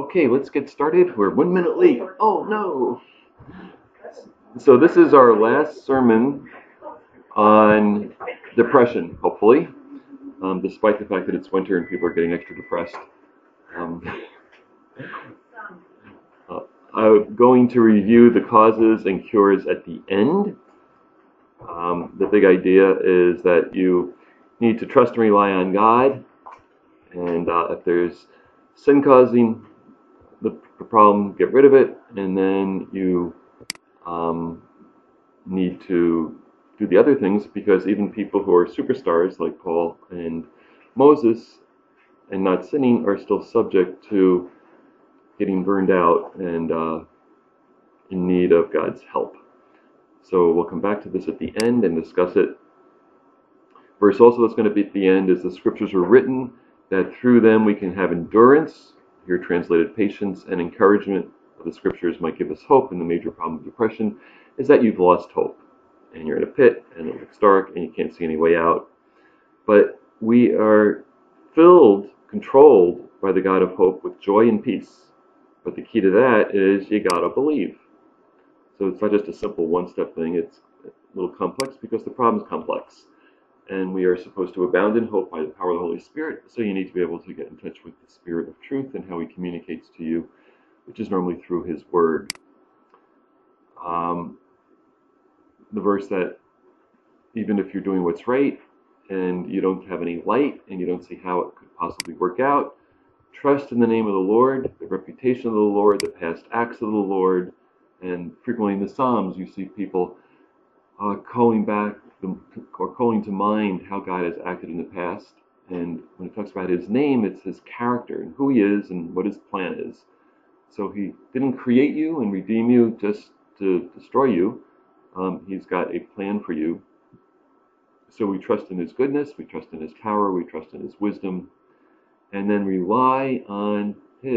Okay, let's get started. We're 1 minute late. Oh no! So this is our last sermon on depression, hopefully, despite the fact that it's winter and people are getting extra depressed. Um, I'm going to review the causes and cures at the end. The big idea is that you need to trust and rely on God, and if there's sin causing the problem, get rid of it, and then you need to do the other things, because even people who are superstars like Paul and Moses and not sinning are still subject to getting burned out and in need of God's help. So we'll come back to this at the end and discuss it. Verse also that's going to be at the end is the scriptures are written that through them we can have endurance, here translated patience, and encouragement. The scriptures might give us hope, and the major problem of depression is that you've lost hope and you're in a pit and it looks dark and you can't see any way out. But we are controlled by the God of hope with joy and peace. But the key to that is you gotta believe. So it's not just a simple one-step thing, it's a little complex because the problem's complex. And we are supposed to abound in hope by the power of the Holy Spirit, so you need to be able to get in touch with the Spirit of truth and how He communicates to you, which is normally through His Word. The verse that even if you're doing what's right and you don't have any light and you don't see how it could possibly work out, trust in the name of the Lord, the reputation of the Lord, the past acts of the Lord, and frequently in the Psalms you see people calling to mind how God has acted in the past. And when it talks about His name, it's His character and who He is and what His plan is. So He didn't create you and redeem you just to destroy you. He's got a plan for you. So we trust in His goodness, we trust in His power, we trust in His wisdom, and then rely on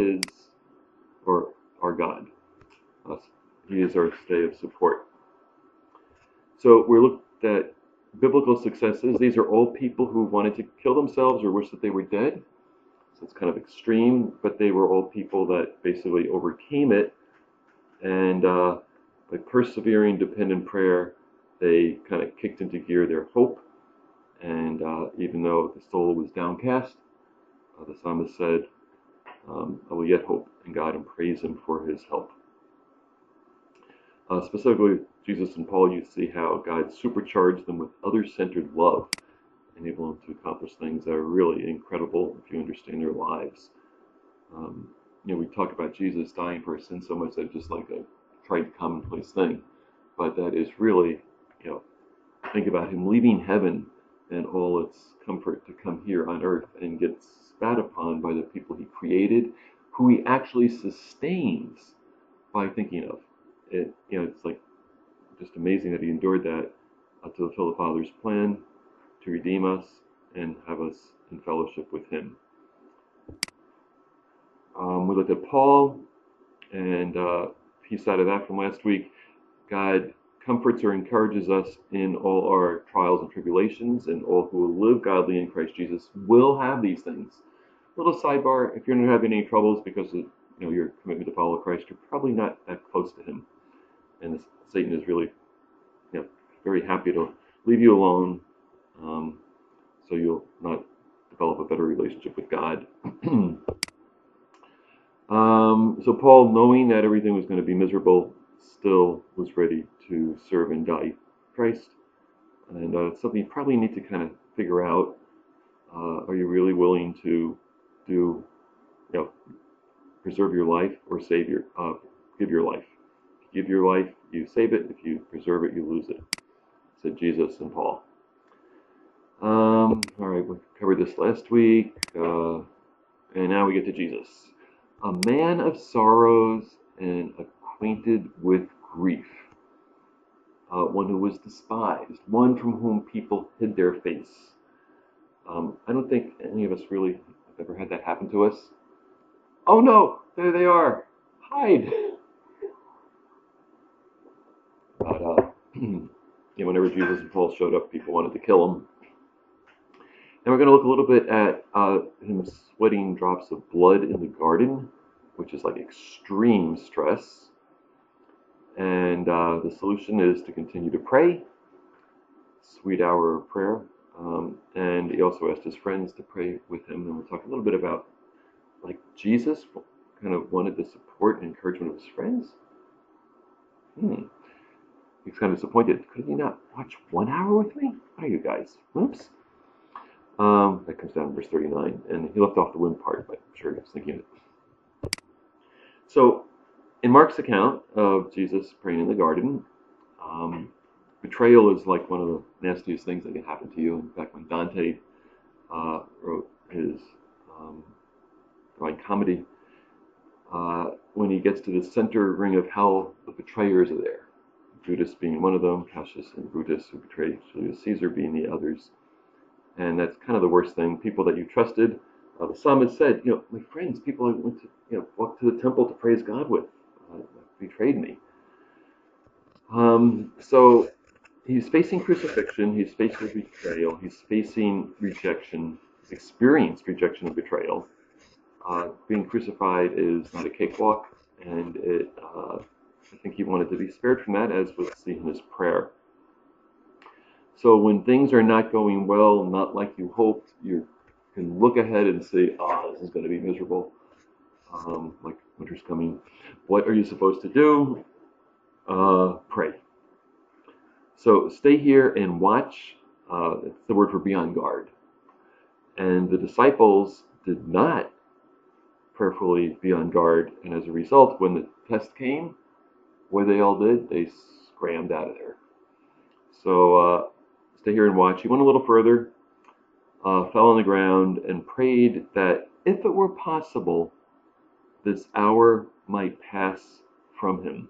our God. He is our stay of support. So we looked at biblical successes. These are all people who wanted to kill themselves or wish that they were dead. So it's kind of extreme, but they were all people that basically overcame it. And by persevering, dependent prayer, they kind of kicked into gear their hope. And even though the soul was downcast, the psalmist said, I will yet hope in God and praise Him for His help. Specifically, Jesus and Paul, you see how God supercharged them with other-centered love, enabling them to accomplish things that are really incredible if you understand their lives. We talk about Jesus dying for our sins so much that it's just like a trite, commonplace thing. But that is really, think about Him leaving heaven and all its comfort to come here on earth and get spat upon by the people He created, who He actually sustains by thinking of. It's like just amazing that He endured that to fulfill the Father's plan to redeem us and have us in fellowship with Him. We looked at Paul and piece out of that from last week. God comforts or encourages us in all our trials and tribulations, and all who will live godly in Christ Jesus will have these things. Little sidebar: if you're not having any troubles because of your commitment to follow Christ, you're probably not that close to Him, and Satan is really very happy to leave you alone, so you'll not develop a better relationship with God. So Paul, knowing that everything was going to be miserable, still was ready to serve and die for Christ. And it's something you probably need to kind of figure out. Are you really willing to preserve your life or give your life? If you give your life, you save it. If you preserve it, you lose it, said Jesus and Paul. All right, we covered this last week, and now we get to Jesus. A man of sorrows and acquainted with grief. One who was despised, one from whom people hid their face. I don't think any of us really have ever had that happen to us. Oh no, there they are. Hide. But whenever Jesus and Paul showed up, people wanted to kill him. And we're going to look a little bit at him sweating drops of blood in the garden, which is like extreme stress. And the solution is to continue to pray, sweet hour of prayer. And he also asked his friends to pray with him. And we'll talk a little bit about like Jesus kind of wanted the support and encouragement of his friends. He's kind of disappointed. Could you not watch 1 hour with me? What are you guys? Oops. That comes down in verse 39. And he left off the win part, but I'm sure he was thinking it. So, in Mark's account of Jesus praying in the garden, betrayal is like one of the nastiest things that can happen to you. In fact, when Dante wrote his Divine Comedy, when he gets to the center ring of hell, the betrayers are there. Judas being one of them, Cassius and Brutus, who betrayed Julius Caesar, being the others. And that's kind of the worst thing. People that you trusted. The psalmist said, my friends, people I went to, walked to the temple to praise God with, betrayed me. So he's facing crucifixion. He's facing betrayal. He's facing rejection. He's experienced rejection and betrayal. Being crucified is not a cakewalk, and I think he wanted to be spared from that, as was seen in his prayer. So when things are not going well, not like you hoped, you can look ahead and say, this is going to be miserable, like winter's coming. What are you supposed to do? Pray. So stay here and watch. It's the word for be on guard. And the disciples did not prayerfully be on guard, and as a result, when the test came, what they all did, they scrammed out of there. So stay here and watch. He went a little further, fell on the ground, and prayed that if it were possible, this hour might pass from him.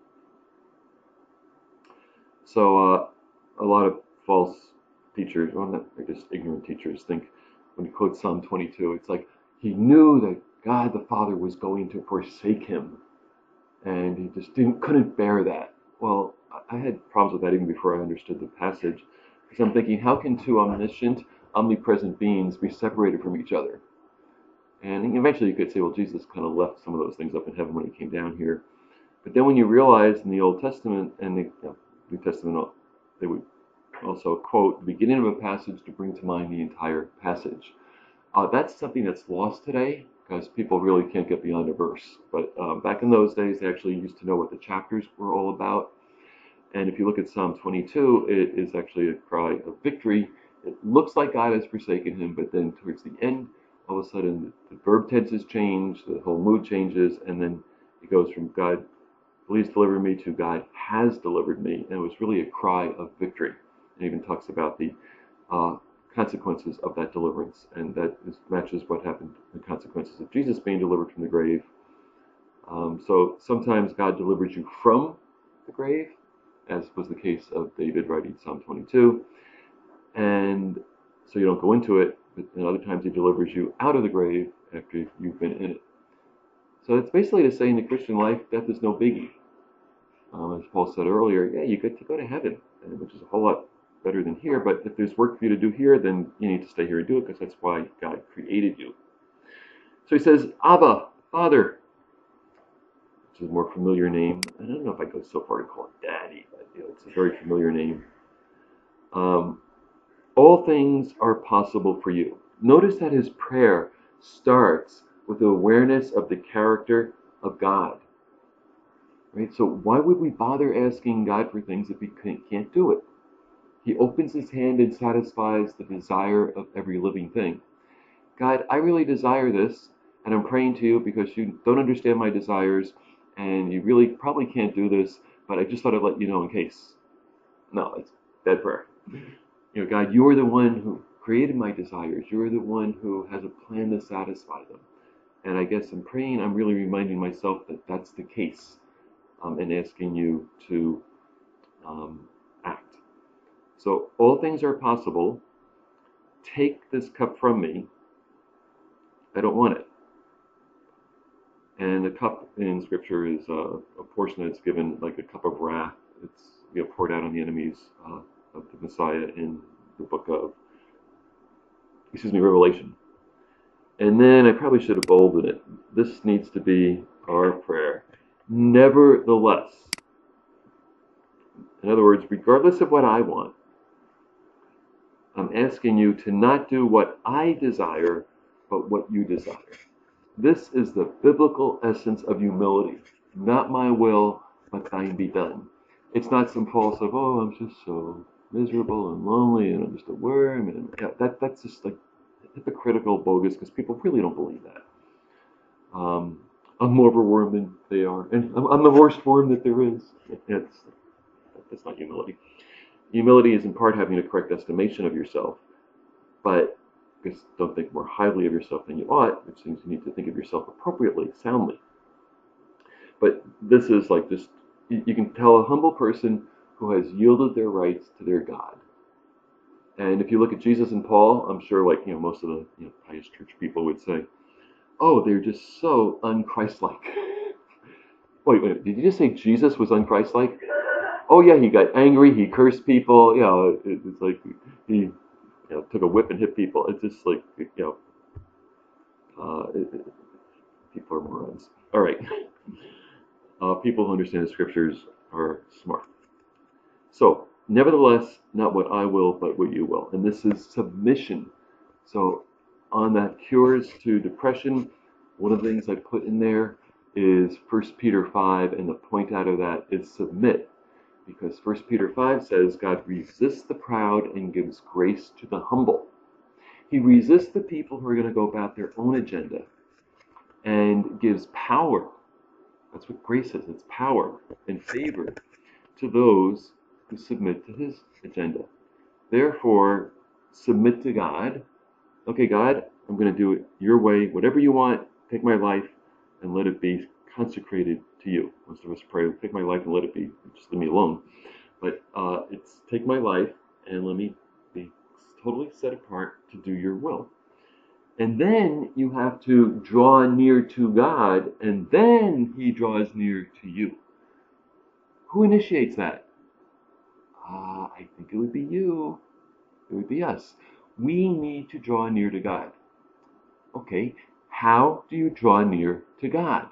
So a lot of false teachers, they're just ignorant teachers, think when he quotes Psalm 22, it's like he knew that God the Father was going to forsake him, and he just couldn't bear that. Well, I had problems with that even before I understood the passage, because I'm thinking, how can two omniscient, omnipresent beings be separated from each other? And eventually you could say, well, Jesus kind of left some of those things up in heaven when he came down here. But then when you realize in the Old Testament and the New Testament, they would also quote the beginning of a passage to bring to mind the entire passage. That's something that's lost today, because people really can't get beyond a verse. But back in those days, they actually used to know what the chapters were all about. And if you look at Psalm 22, it is actually a cry of victory. It looks like God has forsaken him, but then towards the end, all of a sudden, the verb tenses change, the whole mood changes, and then it goes from God, please deliver me, to God has delivered me. And it was really a cry of victory. It even talks about the consequences of that deliverance, and that matches what happened, the consequences of Jesus being delivered from the grave. So sometimes God delivers you from the grave, as was the case of David writing Psalm 22, and so you don't go into it, but other times he delivers you out of the grave after you've been in it. So it's basically to say in the Christian life, death is no biggie. As Paul said earlier, you get to go to heaven, which is a whole lot better than here, but if there's work for you to do here, then you need to stay here and do it, because that's why God created you. So he says, Abba, Father, which is a more familiar name. I don't know if I go so far to call it Daddy, but it's a very familiar name. All things are possible for you. Notice that his prayer starts with the awareness of the character of God. Right? So why would we bother asking God for things if we can't do it? He opens his hand and satisfies the desire of every living thing. God, I really desire this, and I'm praying to you because you don't understand my desires, and you really probably can't do this, but I just thought I'd let you know in case. No, it's dead prayer. God, you are the one who created my desires. You are the one who has a plan to satisfy them. And I guess in praying, I'm really reminding myself that that's the case, and asking you to act. So all things are possible. Take this cup from me. I don't want it. And the cup in Scripture is a portion that's given like a cup of wrath. It's poured out on the enemies of the Messiah in the book of, Revelation. And then I probably should have bolded it. This needs to be our prayer. Nevertheless, in other words, regardless of what I want, I'm asking you to not do what I desire, but what you desire. This is the biblical essence of humility. Not my will, but thine be done. It's not some false of, oh, I'm just so miserable and lonely and I'm just a worm. And yeah, that's just like hypocritical, bogus, because people really don't believe that. I'm more of a worm than they are. And I'm the worst worm that there is. That's not humility. Humility is in part having a correct estimation of yourself, but just don't think more highly of yourself than you ought, which means you need to think of yourself appropriately, soundly. But this is like just, you can tell a humble person who has yielded their rights to their God. And if you look at Jesus and Paul, I'm sure like, most of the pious church people would say, oh, they're just so unchristlike. Wait, did you just say Jesus was unchristlike? Oh yeah, he got angry, he cursed people, it's like he took a whip and hit people. It's just like, people are morons. All right. People who understand the scriptures are smart. So, nevertheless, not what I will, but what you will. And this is submission. So, on that cures to depression, one of the things I put in there is 1 Peter 5, and the point out of that is submit. Because 1 Peter 5 says, God resists the proud and gives grace to the humble. He resists the people who are going to go about their own agenda and gives power. That's what grace is. It's power and favor to those who submit to his agenda. Therefore, submit to God. Okay, God, I'm going to do it your way. Whatever you want, take my life and let it be consecrated to you. Most of us pray, take my life and let it be. Just leave me alone. But it's take my life and let me be totally set apart to do your will. And then you have to draw near to God, and then he draws near to you. Who initiates that? I think it would be you. It would be us. We need to draw near to God. Okay, how do you draw near to God?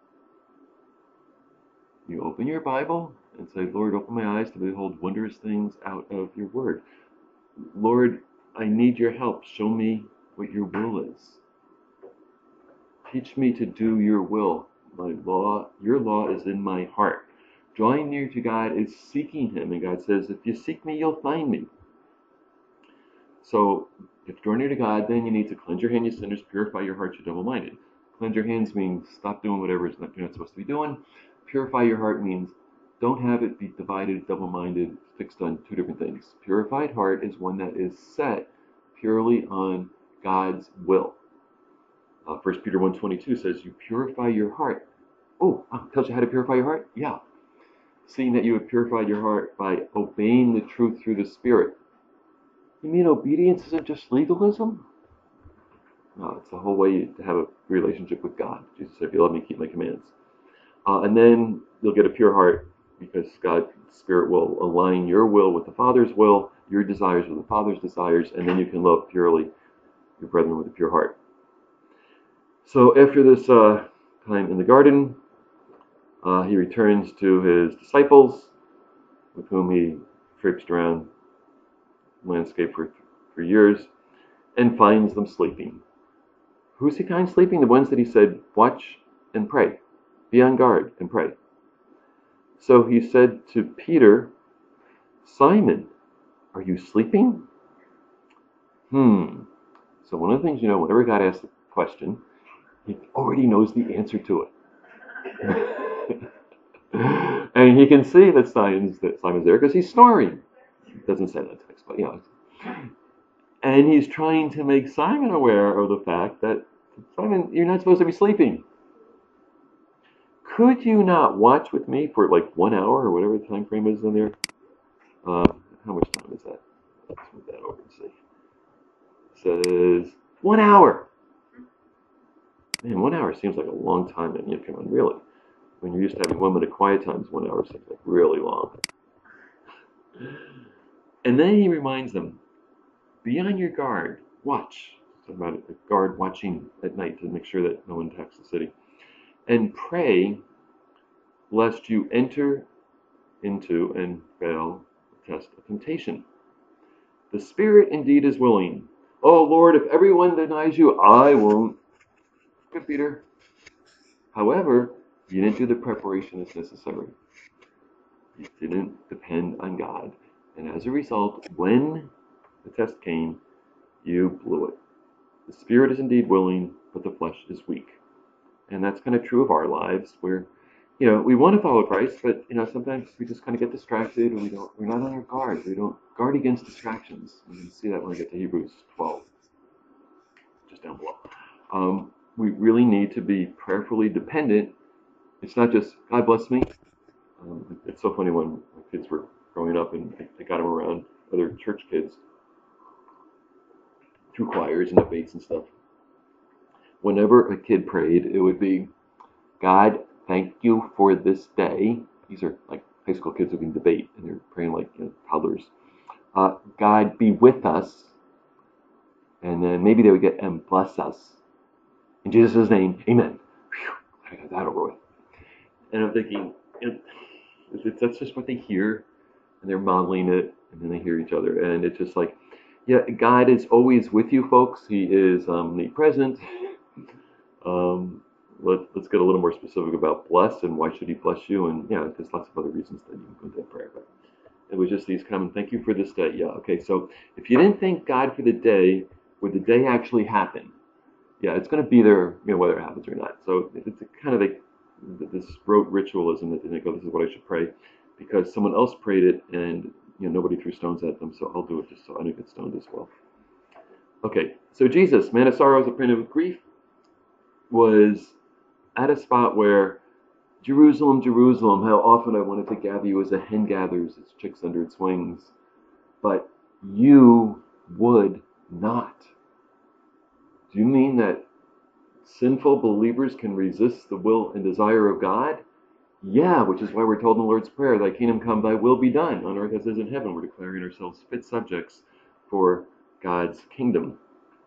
You open your Bible and say, Lord, open my eyes to behold wondrous things out of your word. Lord, I need your help. Show me what your will is. Teach me to do your will. Your law is in my heart. Drawing near to God is seeking him. And God says, if you seek me, you'll find me. So if you draw near to God, then you need to cleanse your hands, you sinners, purify your hearts, you double-minded. Cleanse your hands means stop doing whatever you're not supposed to be doing. Purify your heart means don't have it be divided, double-minded, fixed on two different things. Purified heart is one that is set purely on God's will. 1 Peter 1:22 says, you purify your heart. Oh, tells you how to purify your heart? Yeah. Seeing that you have purified your heart by obeying the truth through the Spirit. You mean obedience isn't just legalism? No, it's the whole way to have a relationship with God. Jesus said, if you love me, keep my commands. And then you'll get a pure heart because God's Spirit will align your will with the Father's will, your desires with the Father's desires, and then you can love purely your brethren with a pure heart. So after this time in the garden, he returns to his disciples, with whom he traipsed around the landscape for years, and finds them sleeping. Who's he kind of sleeping? The ones that he said, watch and pray. Be on guard and pray. So he said to Peter, Simon, are you sleeping? So one of the things, whenever God asks a question, he already knows the answer to it. And he can see that Simon's there because he's snoring. He doesn't say that text, but And he's trying to make Simon aware of the fact that, Simon, you're not supposed to be sleeping. Could you not watch with me for like 1 hour or whatever the time frame is in there? How much time is that? Let's move that over and see. It says 1 hour. Man, 1 hour seems like a long time in Yom Kippur, really. When you're used to having 1 minute quiet times, 1 hour seems like really long. And then he reminds them, be on your guard, watch. It's about a guard watching at night to make sure that no one attacks the city. and pray lest you enter into and fail the test of temptation. The spirit indeed is willing. Oh Lord, if everyone denies you, I won't. Good, Peter. However, you didn't do the preparation that's necessary. You didn't depend on God. And as a result, when the test came, you blew it. The spirit is indeed willing, but the flesh is weak. And that's kind of true of our lives, where, we want to follow Christ, but, sometimes we just kind of get distracted, and we're not on our guard. We don't guard against distractions. You can see that when we get to Hebrews 12, just down below. We really need to be prayerfully dependent. It's not just, God bless me. It's so funny when my kids were growing up and I got them around other church kids through choirs and debates and stuff. Whenever a kid prayed, it would be, God, thank you for this day. These are like high school kids who can debate, and they're praying like toddlers. God, be with us. And then maybe they would get, and bless us. In Jesus' name, amen. Whew, I got that over with. And I'm thinking, that's just what they hear, and they're modeling it, and then they hear each other. And it's just like, yeah, God is always with you, folks. He is omnipresent. Let's get a little more specific about bless and why should he bless you. And yeah, there's lots of other reasons that you can go into prayer. But it was just these common, thank you for this day. Yeah, okay, so if you didn't thank God for the day, would the day actually happen? Yeah, it's going to be there, whether it happens or not. So it's kind of like this rote ritualism that they think, oh, this is what I should pray, because someone else prayed it and nobody threw stones at them, so I'll do it just so I don't get stoned as well. Okay, so Jesus, man of sorrows, acquainted of grief, was at a spot where, Jerusalem, Jerusalem, how often I wanted to gather you as a hen gathers its chicks under its wings, but you would not. Do you mean that sinful believers can resist the will and desire of God? Yeah, which is why we're told in the Lord's Prayer, thy kingdom come, thy will be done, on earth as it is in heaven. We're declaring ourselves fit subjects for God's kingdom.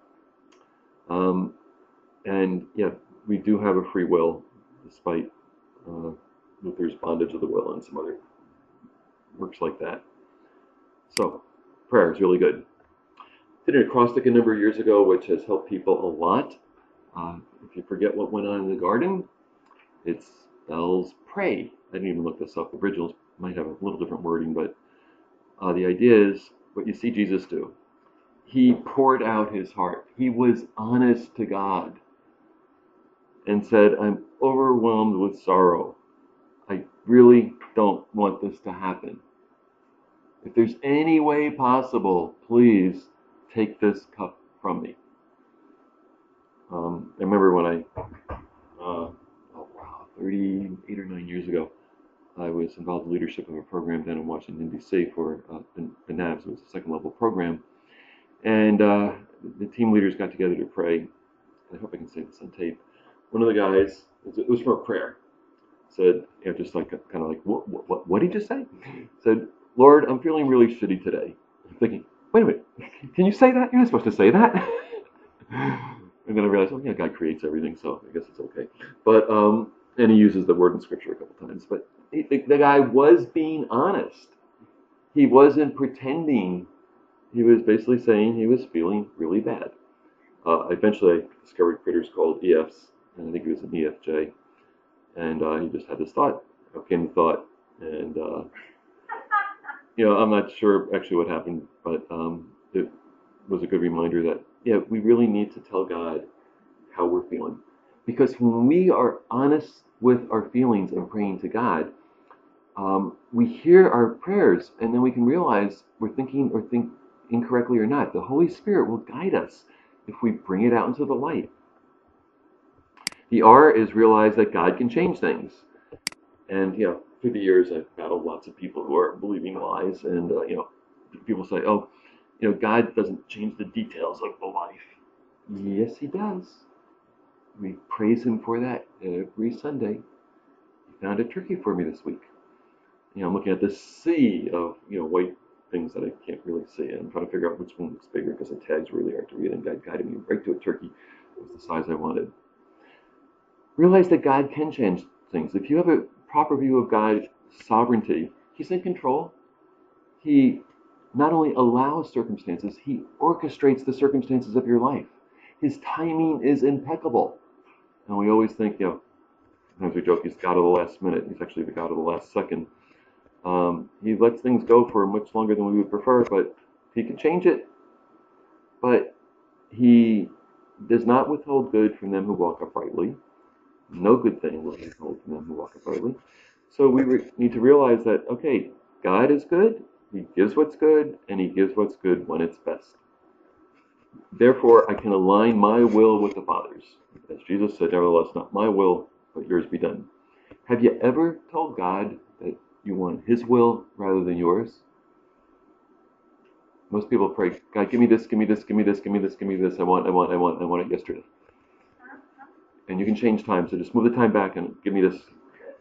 And yeah, we do have a free will, despite Luther's bondage of the will and some other works like that. So, prayer is really good. Did an acrostic a number of years ago, which has helped people a lot. If you forget what went on in the garden, it spells pray. I didn't even look this up. The originals might have a little different wording, but the idea is what you see Jesus do. He poured out his heart. He was honest to God and said, I'm overwhelmed with sorrow. I really don't want this to happen. If there's any way possible, please take this cup from me. I remember when 38 or 9 years ago, I was involved in leadership of a program down in Washington, D.C. for the NAVS. It was a second level program. And the team leaders got together to pray. I hope I can say this on tape. One of the guys, it was for a prayer, said, just like kind of like, what did you say? Said, Lord, I'm feeling really shitty today. I'm thinking, wait a minute, can you say that? You're not supposed to say that. And then I realized, oh yeah, God creates everything, so I guess it's okay. But and he uses the word in Scripture a couple times. But the guy was being honest. He wasn't pretending. He was basically saying he was feeling really bad. Eventually, I discovered critters called EFs, and I think he was an EFJ. And he just had this thought. Up came the thought, and I'm not sure actually what happened, but it was a good reminder that we really need to tell God how we're feeling, because when we are honest with our feelings and praying to God, we hear our prayers, and then we can realize we're thinking or think incorrectly or not. The Holy Spirit will guide us if we bring it out into the light. The R is realize that God can change things. And, through the years, I've battled lots of people who are believing lies. And, people say, oh, God doesn't change the details of the life. Yes, he does. We praise him for that every Sunday. He found a turkey for me this week. I'm looking at this sea of, white things that I can't really see. And I'm trying to figure out which one looks bigger because the tag's really hard to read. And God guided me right to a turkey that was the size I wanted. Realize that God can change things. If you have a proper view of God's sovereignty, He's in control. He not only allows circumstances, He orchestrates the circumstances of your life. His timing is impeccable. And we always think, sometimes we joke, He's God of the last minute. He's actually the God of the last second. He lets things go for much longer than we would prefer, but He can change it. But He does not withhold good from them who walk uprightly. No good thing will He withhold from them who walk uprightly. So we need to realize that, okay, God is good. He gives what's good, and He gives what's good when it's best. Therefore, I can align my will with the Father's. As Jesus said, nevertheless, not my will, but yours be done. Have you ever told God that you want His will rather than yours? Most people pray, God, give me this, give me this, give me this, give me this, give me this. I want it yesterday. And you can change time, so just move the time back and give me this.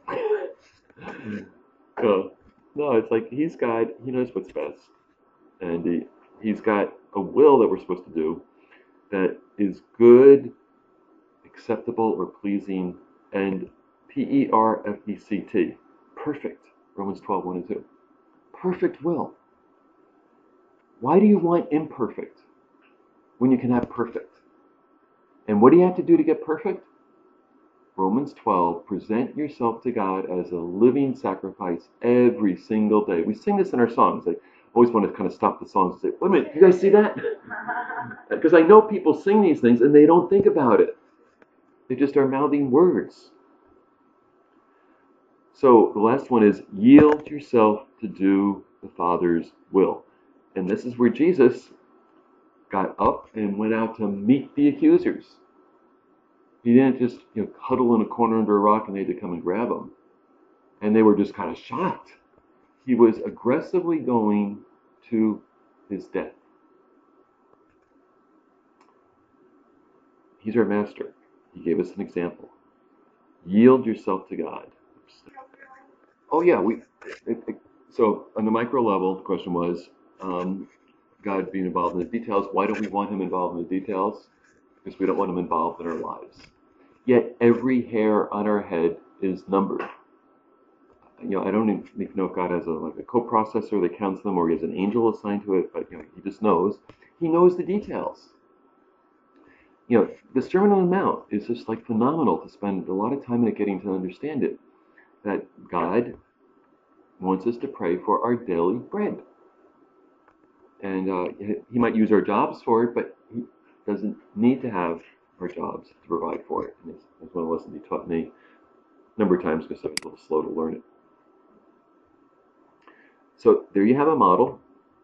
No, it's like He's God. He knows what's best. And He's got a will that we're supposed to do that is good, acceptable, or pleasing, and perfect. Perfect. Romans 12, 1 and 2. Perfect will. Why do you want imperfect when you can have perfect? And what do you have to do to get perfect? Romans 12, present yourself to God as a living sacrifice every single day. We sing this in our songs. I always want to kind of stop the songs and say, wait a minute, you guys see that? Because I know people sing these things and they don't think about it. They just are mouthing words. So the last one is yield yourself to do the Father's will. And this is where Jesus got up and went out to meet the accusers. He didn't just huddle in a corner under a rock and they had to come and grab him. And they were just kind of shocked. He was aggressively going to his death. He's our master. He gave us an example. Yield yourself to God. Oh yeah, so on the micro level, the question was, God being involved in the details. Why don't we want Him involved in the details? Because we don't want Him involved in our lives. Yet every hair on our head is numbered. I don't even know if God has a co-processor that counts them, or He has an angel assigned to it, but He just knows. He knows the details. The Sermon on the Mount is just phenomenal to spend a lot of time in it getting to understand it. That God wants us to pray for our daily bread. And He might use our jobs for it, but He doesn't need to have our jobs to provide for it. And it's one of the lessons He taught me a number of times because I was a little slow to learn it. So there you have a model.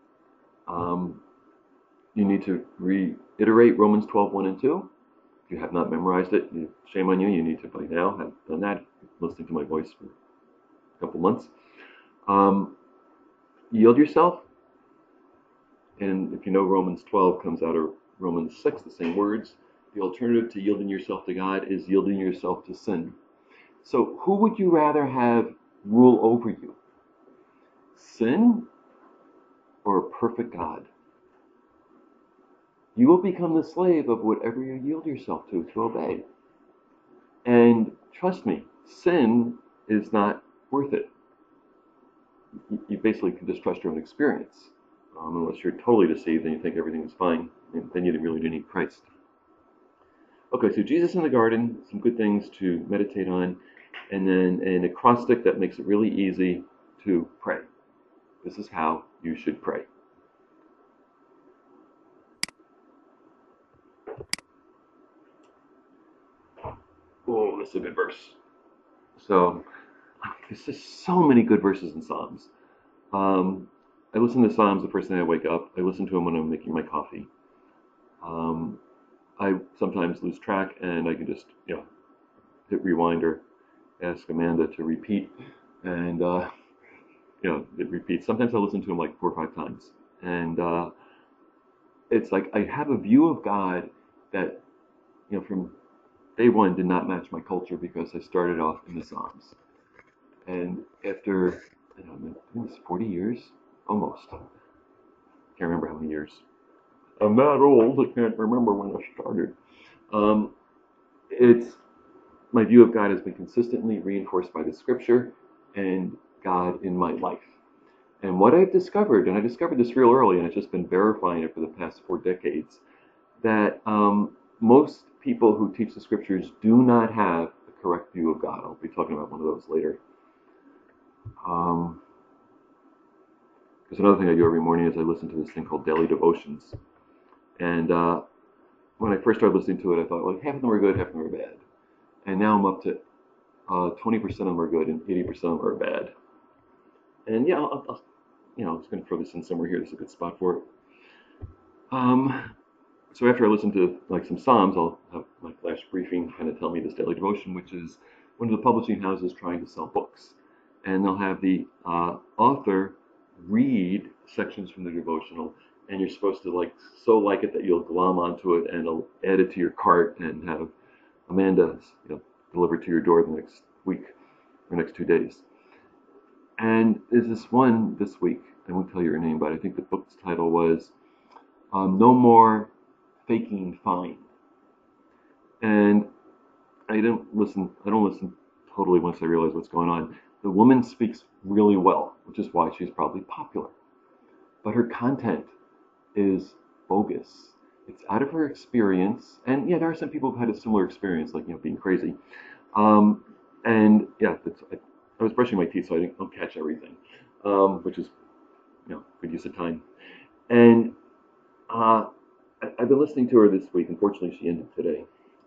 You need to reiterate Romans 12, 1 and 2. If you have not memorized it, shame on you. You need to by now have done that. Listening to my voice for a couple months. Yield yourself. And if you know Romans 12 comes out of Romans 6, the same words. The alternative to yielding yourself to God is yielding yourself to sin. So who would you rather have rule over you? Sin or a perfect God? You will become the slave of whatever you yield yourself to obey. And trust me, sin is not worth it. You basically can just trust your own experience. Unless you're totally deceived and you think everything is fine, and then you really do need Christ. Okay, so Jesus in the garden, some good things to meditate on, and then an acrostic that makes it really easy to pray. This is how you should pray. Oh, this is a good verse. So, there's just so many good verses in Psalms. I listen to Psalms the first thing I wake up. I listen to them when I'm making my coffee. I sometimes lose track and I can just, hit rewind or ask Amanda to repeat. And, it repeats. Sometimes I listen to them 4 or 5 times. And it's like I have a view of God that, from day one did not match my culture because I started off in the Psalms. And after, I think it's 40 years, almost. Can't remember how many years. I'm that old, I can't remember when I started. It's my view of God has been consistently reinforced by the scripture and God in my life. And what I've discovered, and I discovered this real early, and I've just been verifying it for the past 4 decades, that most people who teach the scriptures do not have a correct view of God. I'll be talking about one of those later. There's another thing I do every morning is I listen to this thing called Daily Devotions. And when I first started listening to it, I thought, like, half of them are good, half of them are bad. And now I'm up to 20% of them are good and 80% of them are bad. And yeah, I'll I'm just going to throw this in somewhere here. This is a good spot for it. So after I listen to like some Psalms, I'll have my flash briefing kind of tell me this daily devotion, which is one of the publishing houses trying to sell books. And they'll have the author read sections from the devotional, and you're supposed to like it that you'll glom onto it and add it to your cart and have Amanda deliver it to your door the next week or next 2 days. And there's this one this week. I won't tell you her name, but I think the book's title was No More Faking Fine. And I don't listen totally once I realize what's going on. The woman speaks really well, which is why she's probably popular. But her content is bogus. It's out of her experience. And yeah, there are some people who've had a similar experience, like, being crazy. And yeah, I was brushing my teeth, so I don't catch everything, which is, good use of time. And I've been listening to her this week. Unfortunately, she ended today.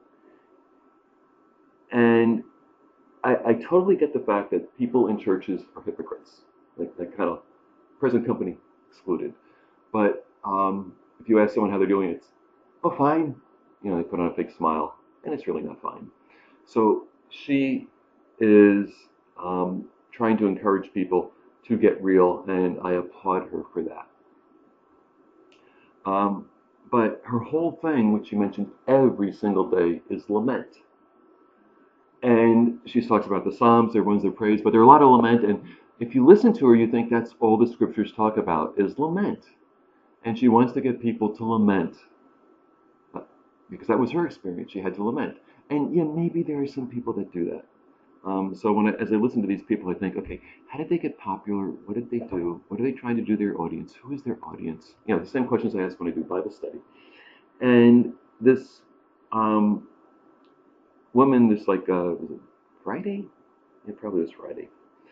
And I totally get the fact that people in churches are hypocrites, like kind of present company excluded. But if you ask someone how they're doing, it's, oh, fine. They put on a fake smile, and it's really not fine. So she is trying to encourage people to get real, and I applaud her for that. But her whole thing, which she mentioned every single day, is lament. And she talks about the Psalms, they're ones that praise, but there are a lot of lament, and if you listen to her, you think that's all the scriptures talk about is lament. And she wants to get people to lament, because that was her experience. She had to lament. And yeah, maybe there are some people that do that. So as I listen to these people, I think, okay, how did they get popular? What did they do? What are they trying to do to their audience? Who is their audience? The same questions I ask when I do Bible study. And this woman, was it Friday? It probably was Friday.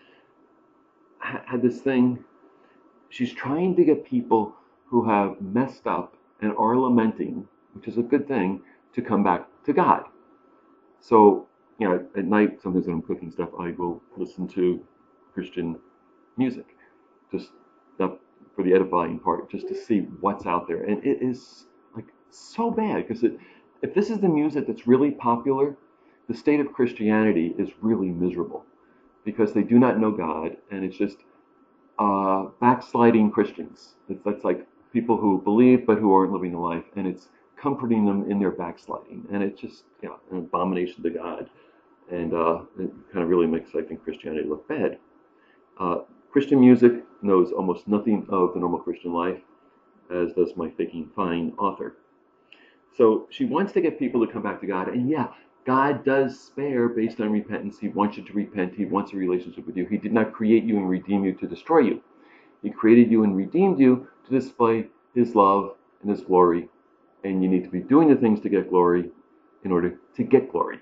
Had this thing. She's trying to get people who have messed up and are lamenting, which is a good thing, to come back to God. So, at night, sometimes when I'm cooking stuff, I will listen to Christian music, just not for the edifying part, just to see what's out there. And it is like so bad, because if this is the music that's really popular, the state of Christianity is really miserable, because they do not know God, and it's just backsliding Christians. That's like people who believe but who aren't living the life, and it's comforting them in their backsliding, and it's just an abomination to God, and it kind of really makes, I think, Christianity look bad. Christian music knows almost nothing of the normal Christian life, as does my faking fine author. So she wants to get people to come back to God, and yeah, God does spare based on repentance. He wants you to repent. He wants a relationship with you. He did not create you and redeem you to destroy you. He created you and redeemed you to display His love and His glory. And you need to be doing the things to get glory in order to get glory.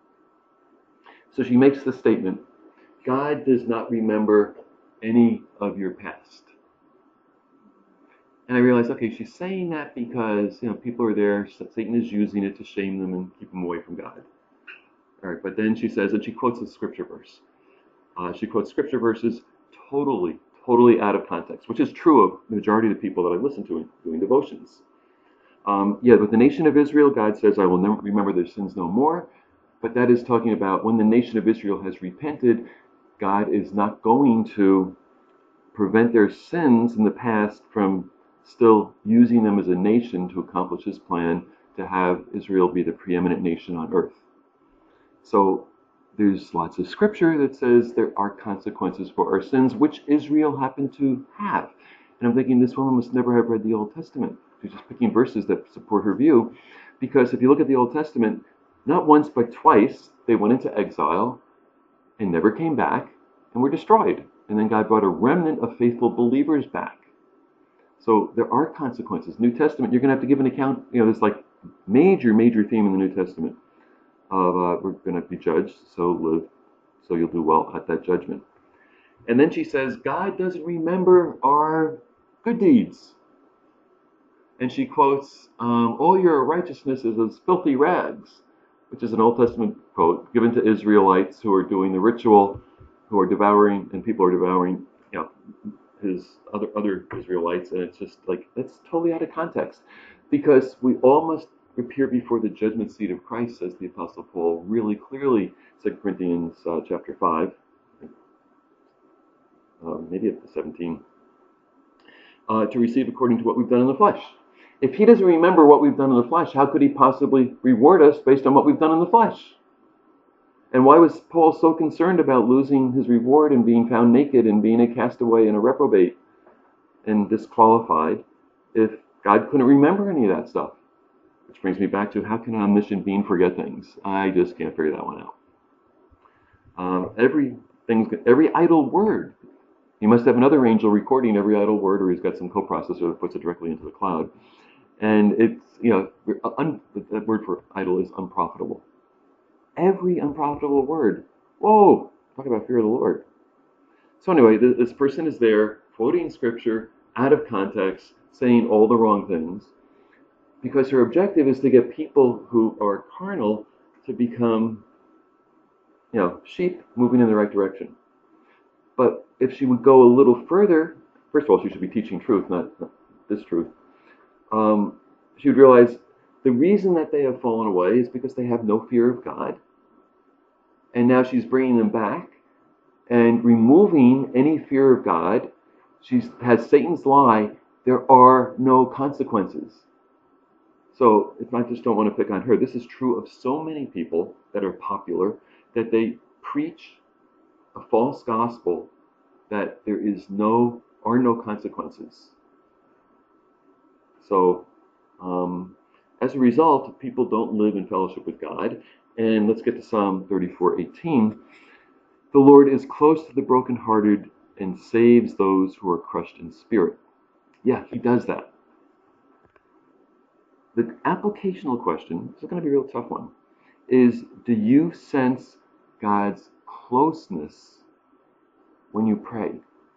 So she makes the statement, God does not remember any of your past. And I realized, okay, she's saying that because, people are there, Satan is using it to shame them and keep them away from God. All right, but then she says, and she quotes a scripture verse. She quotes scripture verses totally out of context, which is true of the majority of the people that I listen to in doing devotions. With the nation of Israel, God says, I will never remember their sins no more. But that is talking about when the nation of Israel has repented, God is not going to prevent their sins in the past from still using them as a nation to accomplish His plan to have Israel be the preeminent nation on earth. So there's lots of scripture that says there are consequences for our sins, which Israel happened to have. And I'm thinking this woman must never have read the Old Testament. She's just picking verses that support her view. Because if you look at the Old Testament, Not once, but twice, they went into exile and never came back and were destroyed. And then God brought a remnant of faithful believers back. So there are consequences. New Testament, you're going to have to give an account. There's like major theme in the New Testament of we're going to be judged, so live, so you'll do well at that judgment. And then she says, God doesn't remember our good deeds. And she quotes, all your righteousness is as filthy rags, which is an Old Testament quote given to Israelites who are doing the ritual, who are devouring, and people are devouring, his other Israelites, and it's just like, that's totally out of context, because we all must appear before the judgment seat of Christ, says the Apostle Paul really clearly, 2 Corinthians chapter 5, maybe at 17, to receive according to what we've done in the flesh. If he doesn't remember what we've done in the flesh, how could he possibly reward us based on what we've done in the flesh? And why was Paul so concerned about losing his reward and being found naked and being a castaway and a reprobate and disqualified if God couldn't remember any of that stuff? Which brings me back to, how can an omniscient being forget things? I just can't figure that one out. Every idle word, he must have another angel recording every idle word, or he's got some coprocessor that puts it directly into the cloud. And it's, that word for idle is unprofitable. Every unprofitable word. Whoa, talk about fear of the Lord. So anyway, this person is there quoting scripture out of context, saying all the wrong things, because her objective is to get people who are carnal to become, sheep moving in the right direction. But if she would go a little further, first of all, she should be teaching truth, not this truth. She would realize the reason that they have fallen away is because they have no fear of God. And now she's bringing them back and removing any fear of God. She has Satan's lie, there are no consequences. So it's not just don't want to pick on her. This is true of so many people that are popular, that they preach a false gospel that there are no consequences. So as a result, people don't live in fellowship with God. And let's get to Psalm 34:18. The Lord is close to the brokenhearted and saves those who are crushed in spirit. Yeah, he does that. The applicational question, this is going to be a real tough one, is, do you sense God's closeness when you pray?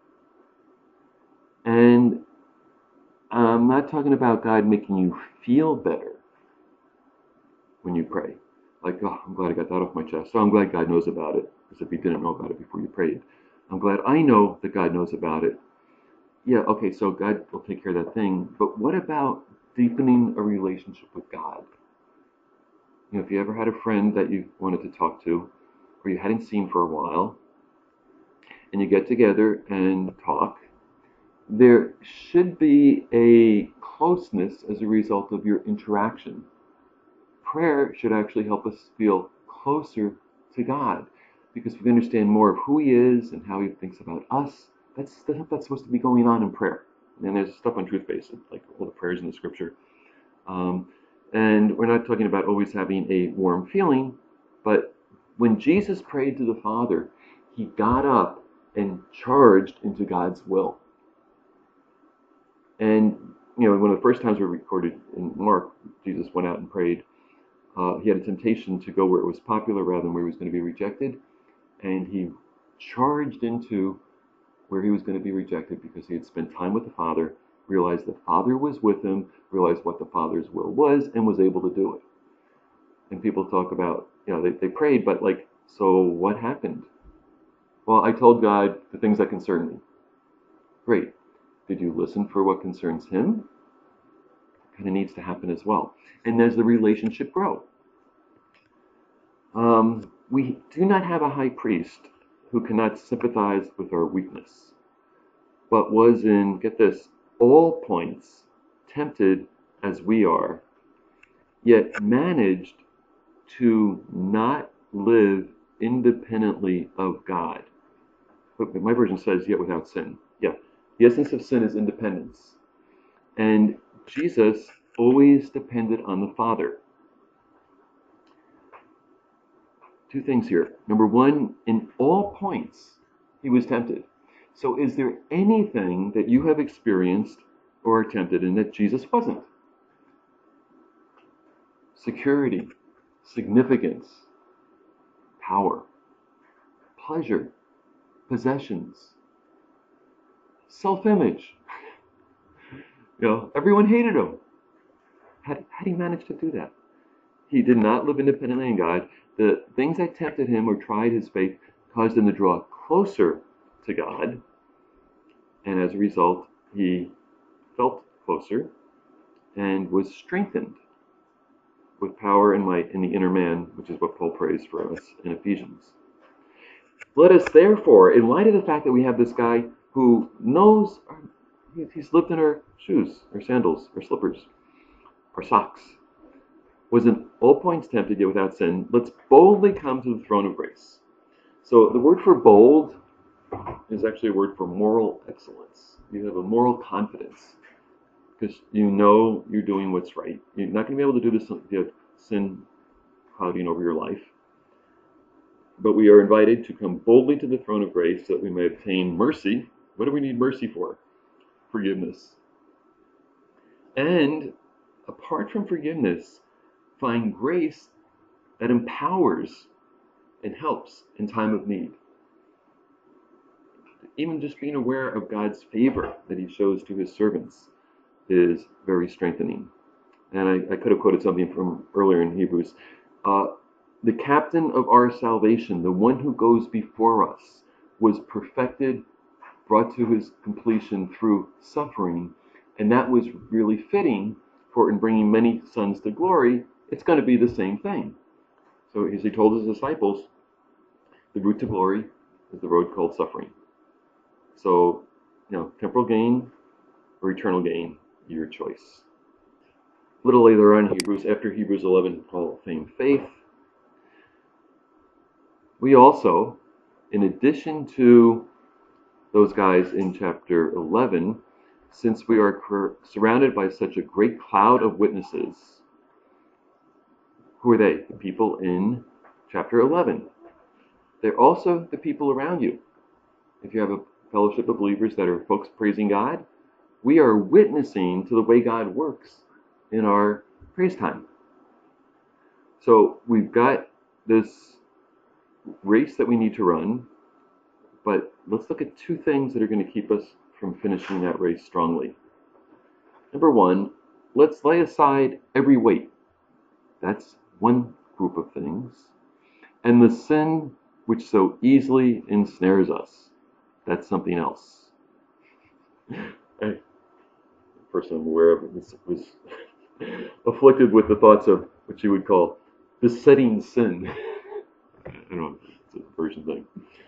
And I'm not talking about God making you feel better when you pray. Like, oh, I'm glad I got that off my chest. So I'm glad God knows about it. As if he didn't know about it before you prayed. I'm glad I know that God knows about it. Yeah, okay, so God will take care of that thing. But what about deepening a relationship with God? If you ever had a friend that you wanted to talk to, or you hadn't seen for a while, and you get together and talk, there should be a closeness as a result of your interaction. Prayer should actually help us feel closer to God, because we understand more of who he is and how he thinks about us. That's supposed to be going on in prayer. And there's stuff on Truth Base, like all the prayers in the scripture. And we're not talking about always having a warm feeling, but when Jesus prayed to the Father, he got up and charged into God's will. And, one of the first times we recorded in Mark, Jesus went out and prayed. He had a temptation to go where it was popular rather than where he was going to be rejected. And he charged into where he was going to be rejected because he had spent time with the Father, realized the Father was with him, realized what the Father's will was, and was able to do it. And people talk about, they prayed, but so what happened? Well, I told God the things that concern me. Great. Did you listen for what concerns him? That kind of needs to happen as well. And as the relationship grow. We do not have a high priest who cannot sympathize with our weakness, but was in, get this, all points tempted as we are, yet managed to not live independently of God. But my version says, yet without sin. Yeah, the essence of sin is independence. And Jesus always depended on the Father. Two things here. Number one, in all points, he was tempted. So is there anything that you have experienced or are tempted in that Jesus wasn't? Security, significance, power, pleasure, possessions, self-image. Everyone hated him. How did he manage to do that? He did not live independently in God. The things that tempted him or tried his faith caused him to draw closer to God. And as a result, he felt closer and was strengthened with power and might in the inner man, which is what Paul prays for us in Ephesians. Let us therefore, in light of the fact that we have this guy who knows he's lived in our shoes, our sandals, our slippers, our socks, was in all points tempted yet without sin, let's boldly come to the throne of grace. So the word for bold is actually a word for moral excellence. You have a moral confidence because you know you're doing what's right. You're not going to be able to do this if you have sin clouding over your life. But we are invited to come boldly to the throne of grace so that we may obtain mercy. What do we need mercy for? Forgiveness. And apart from forgiveness, find grace that empowers and helps in time of need. Even just being aware of God's favor that he shows to his servants is very strengthening. And I could have quoted something from earlier in Hebrews. The captain of our salvation, the one who goes before us, was perfected, brought to his completion through suffering. And that was really fitting for in bringing many sons to glory. It's going to be the same thing. So as he told his disciples, the route to glory is the road called suffering. So, temporal gain or eternal gain, your choice. A little later on, after Hebrews 11, Hall of Fame faith, we also, in addition to those guys in chapter 11, since we are surrounded by such a great cloud of witnesses, who are they? The people in chapter 11. They're also the people around you. If you have a fellowship of believers that are folks praising God, we are witnessing to the way God works in our praise time. So we've got this race that we need to run, but let's look at two things that are going to keep us from finishing that race strongly. Number one, let's lay aside every weight. That's one group of things. And the sin which so easily ensnares us. That's something else. The person I'm aware of was afflicted with the thoughts of what you would call besetting sin. I don't know, it's a version thing.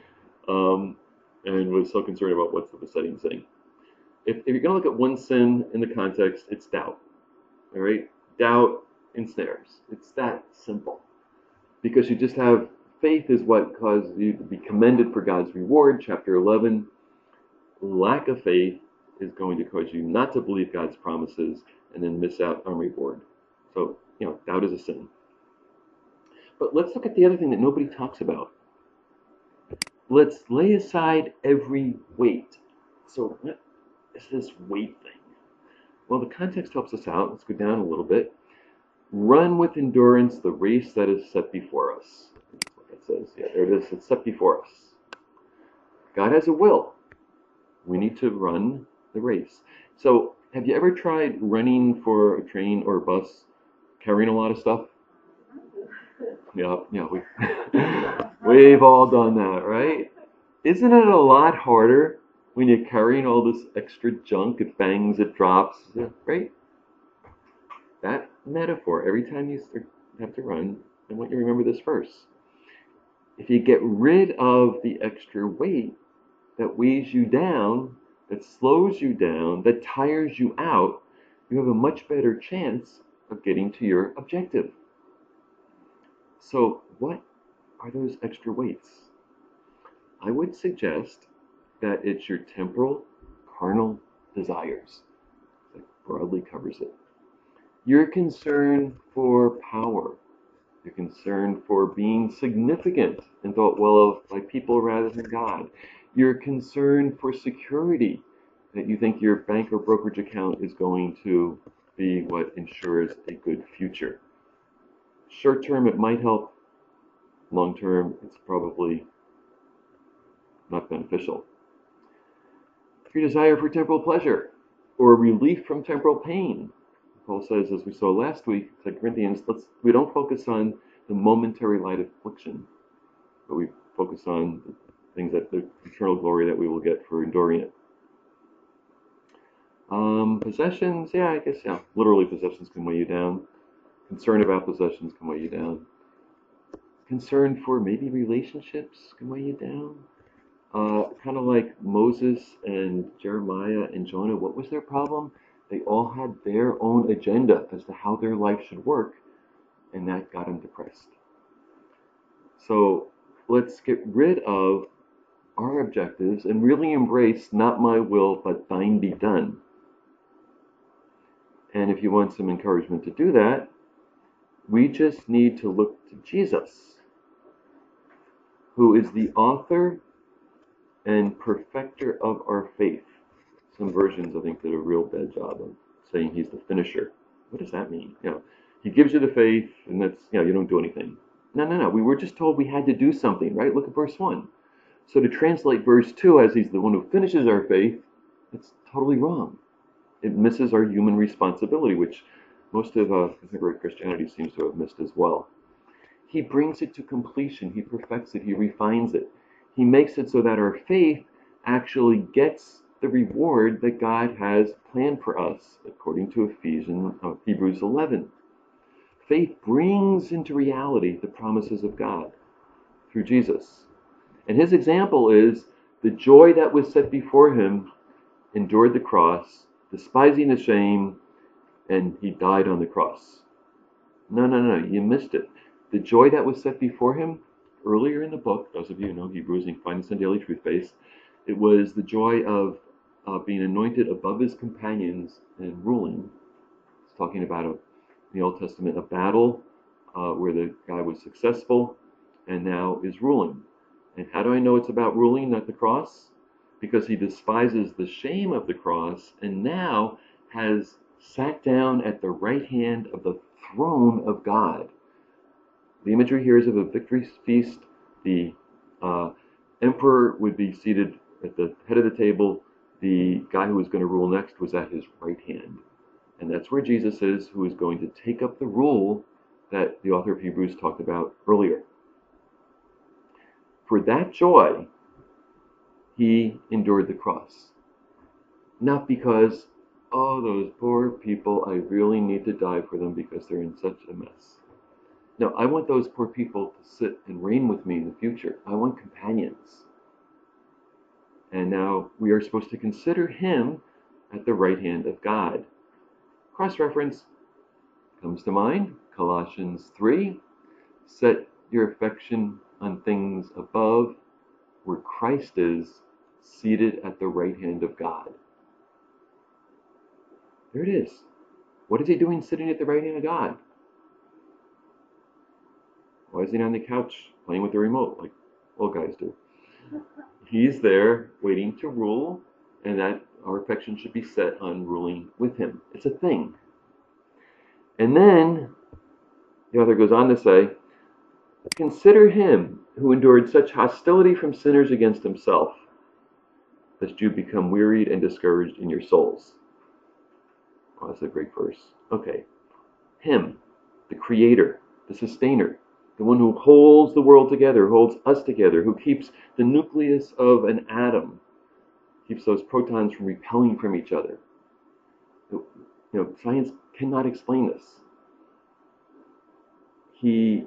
And was so concerned about what's the besetting sin. If you're going to look at one sin in the context, it's doubt. All right? Doubt ensnares. It's that simple. Because you just have faith is what causes you to be commended for God's reward. Chapter 11. Lack of faith is going to cause you not to believe God's promises and then miss out on reward. So, doubt is a sin. But let's look at the other thing that nobody talks about. Let's lay aside every weight. So what is this weight thing? Well, the context helps us out. Let's go down a little bit. Run with endurance the race that is set before us. That's what it says. Yeah, there it is. It's set before us. God has a will. We need to run the race. So have you ever tried running for a train or a bus carrying a lot of stuff? Yeah, we've all done that, right? Isn't it a lot harder when you're carrying all this extra junk? It bangs, it drops, right? That metaphor, every time you have to run, I want you to remember this verse. If you get rid of the extra weight that weighs you down, that slows you down, that tires you out, you have a much better chance of getting to your objective. So what are those extra weights? I would suggest that it's your temporal, carnal desires. That broadly covers it. Your concern for power, You're concerned for being significant and thought well of by people rather than God. You're concerned for security, that you think your bank or brokerage account is going to be what ensures a good future. Short term, it might help. Long term, it's probably not beneficial. Your desire for temporal pleasure or relief from temporal pain. Paul says, as we saw last week, 2 Corinthians, we don't focus on the momentary light affliction, but we focus on the things that the eternal glory that we will get for enduring it. Possessions, yeah, literally possessions can weigh you down. Concern about possessions can weigh you down. Concern for maybe relationships can weigh you down. Kind of like Moses and Jeremiah and Jonah, what was their problem? They all had their own agenda as to how their life should work, and that got them depressed. So let's get rid of our objectives and really embrace not my will, but thine be done. And if you want some encouragement to do that, we just need to look to Jesus, who is the author and perfecter of our faith. Some versions, I think, did a real bad job of saying he's the finisher. What does that mean? He gives you the faith, and that's, you don't do anything. No. We were just told we had to do something, right? Look at verse 1. So to translate verse 2 as he's the one who finishes our faith, it's totally wrong. It misses our human responsibility, which most of contemporary Christianity seems to have missed as well. He brings it to completion. He perfects it. He refines it. He makes it so that our faith actually gets the reward that God has planned for us, according to Hebrews 11. Faith brings into reality the promises of God through Jesus. And his example is the joy that was set before him endured the cross, despising the shame, and he died on the cross. No, you missed it. The joy that was set before him earlier in the book, those of you who know Hebrews and find this in Daily Truth Base, it was the joy of being anointed above his companions and ruling. It's talking about, in the Old Testament, a battle where the guy was successful and now is ruling. And how do I know it's about ruling, not the cross? Because he despises the shame of the cross and now has sat down at the right hand of the throne of God. The imagery here is of a victory feast. The emperor would be seated at the head of the table. The guy who was going to rule next was at his right hand. And that's where Jesus is, who is going to take up the rule that the author of Hebrews talked about earlier. For that joy, he endured the cross. Not because, those poor people, I really need to die for them because they're in such a mess. No, I want those poor people to sit and reign with me in the future. I want companions. And now we are supposed to consider him at the right hand of God. Cross-reference comes to mind, Colossians 3. Set your affection on things above, where Christ is, seated at the right hand of God. There it is. What is he doing sitting at the right hand of God? Why is he not on the couch playing with the remote like all guys do? He's there waiting to rule, and that our affection should be set on ruling with him. It's a thing. And then the author goes on to say, consider him who endured such hostility from sinners against himself, lest you become wearied and discouraged in your souls. Oh, that's a great verse. Okay. Him, the creator, the sustainer, the one who holds the world together, holds us together, who keeps the nucleus of an atom, keeps those protons from repelling from each other. Science cannot explain this. He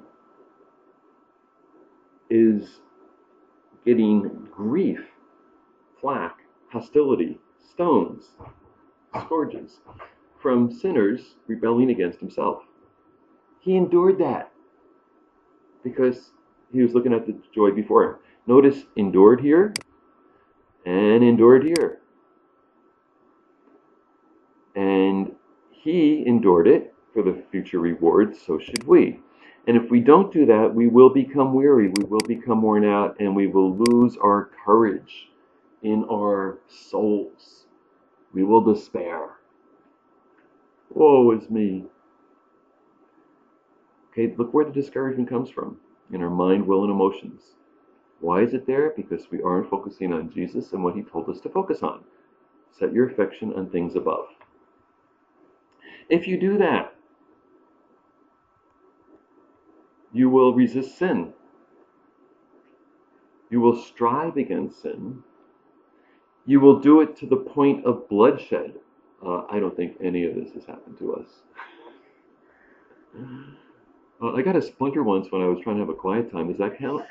is getting grief, flack, hostility, stones, scourges from sinners rebelling against himself. He endured that because he was looking at the joy before him. Notice endured here and endured here. And he endured it for the future reward, so should we. And if we don't do that, we will become weary, we will become worn out, and we will lose our courage in our souls. We will despair. Woe is me. Okay, look where the discouragement comes from. In our mind, will, and emotions. Why is it there? Because we aren't focusing on Jesus and what he told us to focus on. Set your affection on things above. If you do that, you will resist sin. You will strive against sin. You will do it to the point of bloodshed. I don't think any of this has happened to us. I got a splinter once when I was trying to have a quiet time. Does that count?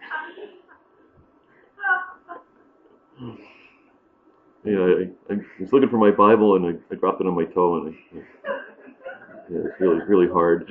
Yeah, I was looking for my Bible and I dropped it on my toe and it's really, really hard.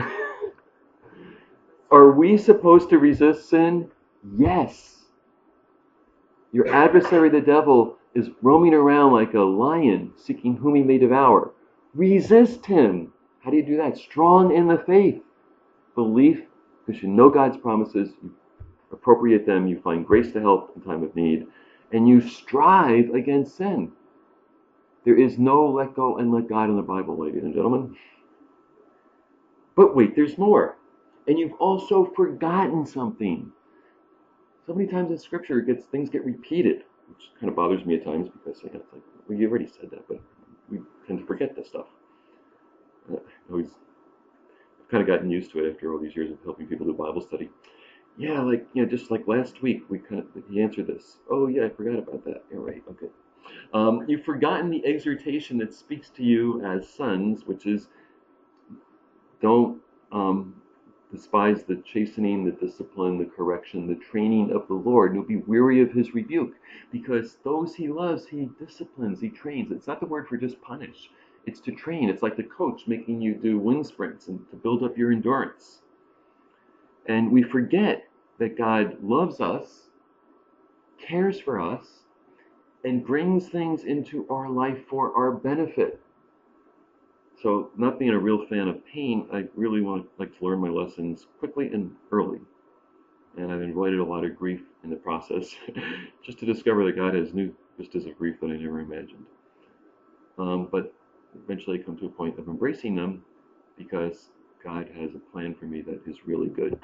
Are we supposed to resist sin? Yes. Your adversary, the devil, is roaming around like a lion, seeking whom he may devour. Resist him. How do you do that? Strong in the faith. Belief, because you know God's promises, you appropriate them, you find grace to help in time of need, and you strive against sin. There is no let go and let God in the Bible, ladies and gentlemen. But wait, there's more. And you've also forgotten something. So many times in Scripture, things get repeated, which kind of bothers me at times because it's like, well, you already said that, but we tend to forget this stuff. I've kind of gotten used to it after all these years of helping people do Bible study. Yeah, just like last week, he answered this. Oh yeah, I forgot about that. You're right. Okay. You've forgotten the exhortation that speaks to you as sons, which is don't despise the chastening, the discipline, the correction, the training of the Lord. And you'll be weary of his rebuke, because those he loves, he disciplines, he trains. It's not the word for just punish. It's to train. It's like the coach making you do wind sprints and to build up your endurance. And we forget that God loves us, cares for us, and brings things into our life for our benefit. So, not being a real fan of pain, I really like to learn my lessons quickly and early. And I've avoided a lot of grief in the process, just to discover that God has new vistas of grief that I never imagined. But eventually I come to a point of embracing them because God has a plan for me that is really good.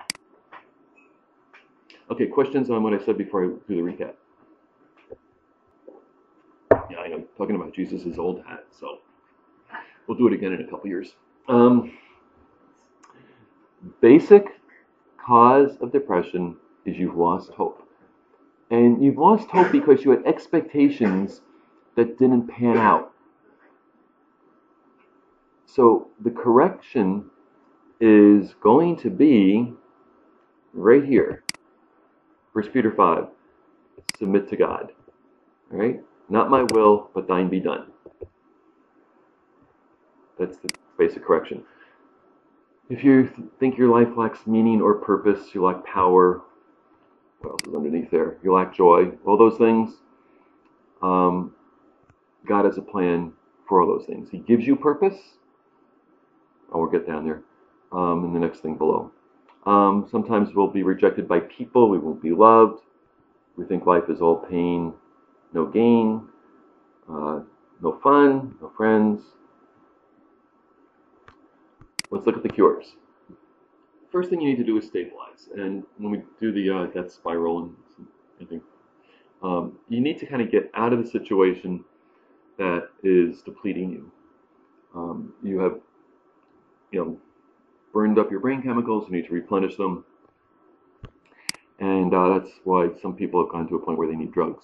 Okay, questions on what I said before I do the recap? Yeah, I know, talking about Jesus is old hat, so we'll do it again in a couple years. Basic cause of depression is you've lost hope. And you've lost hope because you had expectations that didn't pan out. So the correction is going to be right here. 1 Peter 5, submit to God. All right? Not my will, but thine be done. That's the basic correction. If you think your life lacks meaning or purpose, you lack power, what else is underneath there? You lack joy, all those things. God has a plan for all those things. He gives you purpose. We'll get down there in the next thing below. Sometimes we'll be rejected by people. We won't be loved. We think life is all pain, no gain, no fun, no friends. Let's look at the cures. First thing you need to do is stabilize. And when we do the death spiral and everything, you need to kind of get out of the situation that is depleting you. You have, burned up your brain chemicals. You need to replenish them. And that's why some people have gone to a point where they need drugs.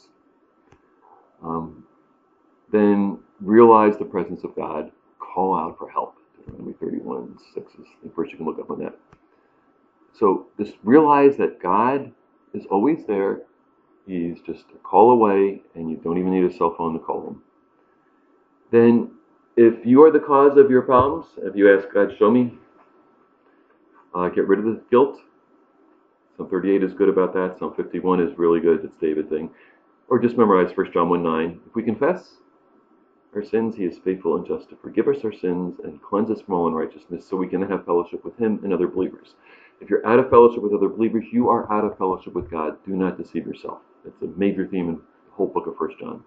Then realize the presence of God. Call out for help. Deuteronomy 31:6 is the verse you can look up on that. So just realize that God is always there. He's just a call away, and you don't even need a cell phone to call him. Then, if you are the cause of your problems, if you ask God, show me, get rid of the guilt. Psalm 38 is good about that. Psalm 51 is really good. It's David thing. Or just memorize 1 John 1:9. If we confess our sins, he is faithful and just to forgive us our sins and cleanse us from all unrighteousness so we can have fellowship with him and other believers. If you're out of fellowship with other believers, you are out of fellowship with God. Do not deceive yourself. It's a major theme in the whole book of 1 John.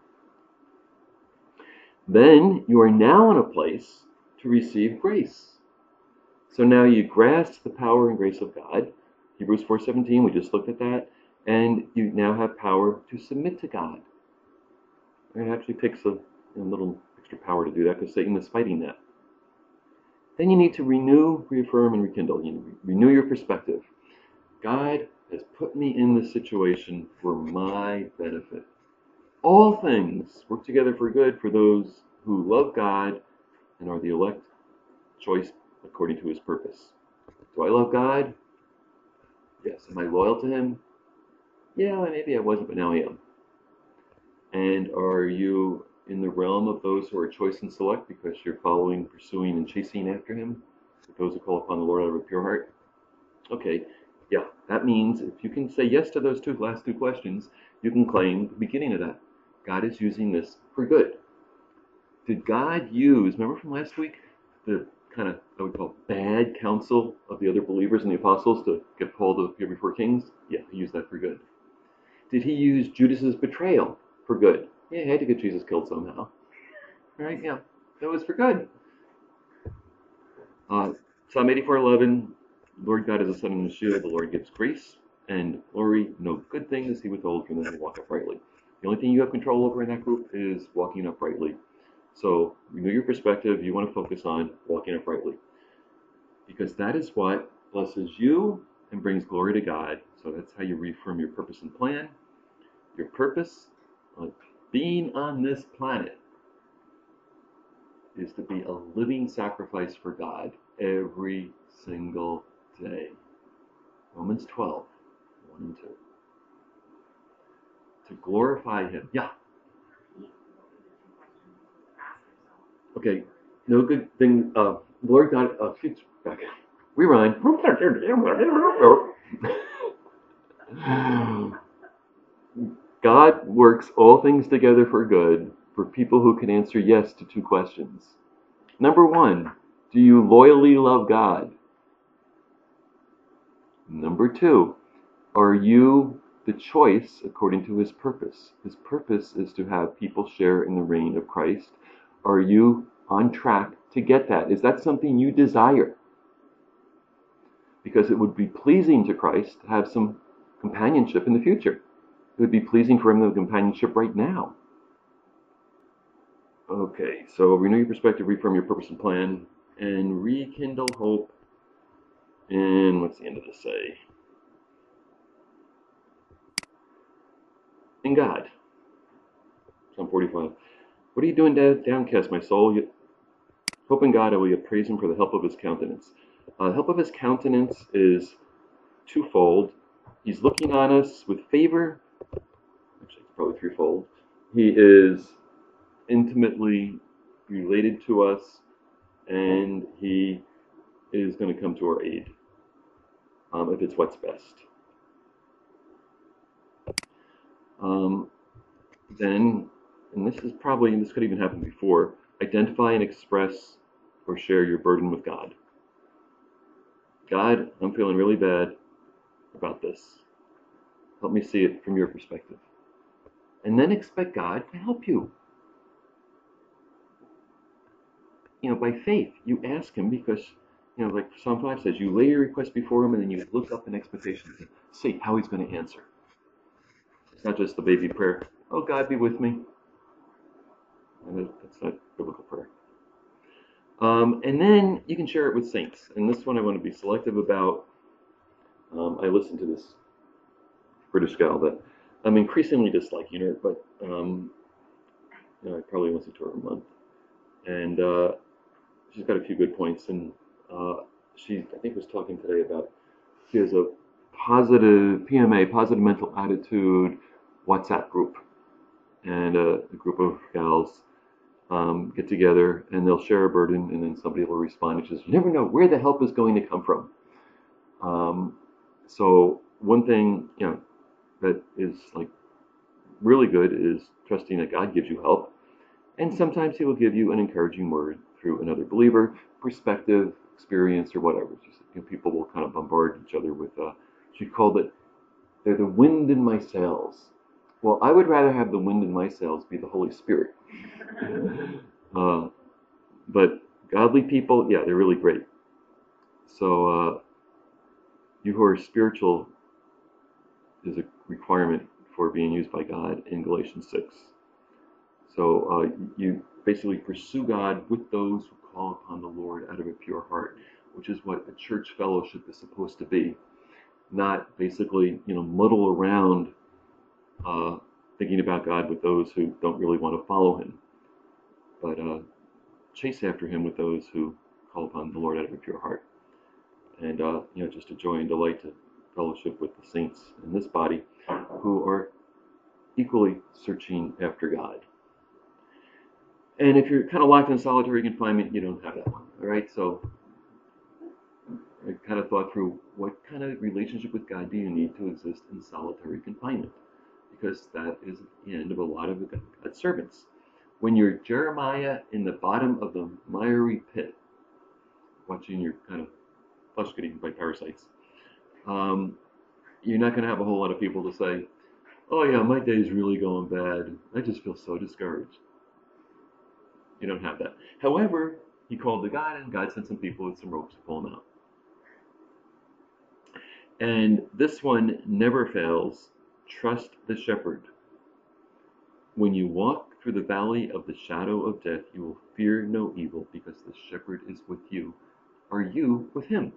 Then you are now in a place to receive grace. So now you grasp the power and grace of God. Hebrews 4:17, we just looked at that. And you now have power to submit to God. It actually takes a little extra power to do that because Satan is fighting that. Then you need to renew, reaffirm, and rekindle. You renew your perspective. God has put me in this situation for my benefit. All things work together for good for those who love God and are the elect choice according to his purpose. Do I love God? Yes. Am I loyal to him? Yeah, maybe I wasn't, but now I am. And are you in the realm of those who are choice and select because you're following, pursuing, and chasing after him? Those who call upon the Lord out of a pure heart? Okay, yeah, that means if you can say yes to those last two questions, you can claim the beginning of that. God is using this for good. Did God use, remember from last week, the kind of what we call bad counsel of the other believers and the apostles to get Paul to appear before kings? Yeah, he used that for good. Did he use Judas's betrayal for good? Yeah, he had to get Jesus killed somehow. Right? Yeah, that was for good. Psalm 84:11, Lord God is a sun and a shield. The Lord gives grace and glory. No good thing does he withhold from them who walk uprightly. The only thing you have control over in that group is walking uprightly. So renew your perspective. You want to focus on walking uprightly, because that is what blesses you and brings glory to God. So that's how you reaffirm your purpose and plan. Your purpose of being on this planet is to be a living sacrifice for God every single day. Romans 12, 1 and 2. To glorify him. Yeah. Okay. No good thing. Lord God, back. Rewind. God works all things together for good for people who can answer yes to two questions. Number one, do you loyally love God? Number two, are you the choice according to his purpose? His purpose is to have people share in the reign of Christ. Are you on track to get that? Is that something you desire? Because it would be pleasing to Christ to have some companionship in the future. It would be pleasing for him to have companionship right now. Okay, so renew your perspective, reaffirm your purpose and plan, and rekindle hope. And what's the end of this say? In God. Psalm 45. What are you doing, downcast, my soul? Hope in God, I will praise him for the help of his countenance. The help of his countenance is twofold. He's looking on us with favor. Actually, it's probably threefold. He is intimately related to us, and he is going to come to our aid if it's what's best. Then, and this could even happen before, identify and express or share your burden with God. God, I'm feeling really bad about this. Help me see it from your perspective. And then expect God to help you. By faith, you ask him because, like Psalm 5 says, you lay your request before him and then you look up in expectation to see how he's going to answer. It's not just the baby prayer, oh, God, be with me. That's not biblical prayer. And then you can share it with saints. And this one I want to be selective about. I listened to this British gal that I'm increasingly disliking her, but I probably listen to her a month. And she's got a few good points. And she, I think, was talking today about she has a positive PMA, positive mental attitude WhatsApp group. And a group of gals get together and they'll share a burden, and then somebody will respond and says, you never know where the help is going to come from. So one thing that is like really good is trusting that God gives you help, And sometimes he will give you an encouraging word through another believer, perspective, experience, or whatever. Just, people will kind of bombard each other with, she called it, they're the wind in my sails. Well, I would rather have the wind in my sails be the Holy Spirit. But godly people, yeah, they're really great. So you who are spiritual is a requirement for being used by God in Galatians 6. So you basically pursue God with those who call upon the Lord out of a pure heart, which is what a church fellowship is supposed to be. Not basically, muddle around thinking about God with those who don't really want to follow him, but chase after him with those who call upon the Lord out of a pure heart. And just a joy and delight to fellowship with the saints in this body who are equally searching after God. And if you're kind of locked in solitary confinement, you don't have that one. All right, so I kind of thought through what kind of relationship with God do you need to exist in solitary confinement, because that is the end of a lot of God's servants. When you're Jeremiah in the bottom of the miry pit, watching your kind of flesh get eaten by parasites, you're not going to have a whole lot of people to say, oh yeah, my day's really going bad. I just feel so discouraged. You don't have that. However, he called to God, and God sent some people with some ropes to pull him out. And this one never fails. Trust the shepherd. When you walk through the valley of the shadow of death, you will fear no evil, because the shepherd is with you. Are you with him?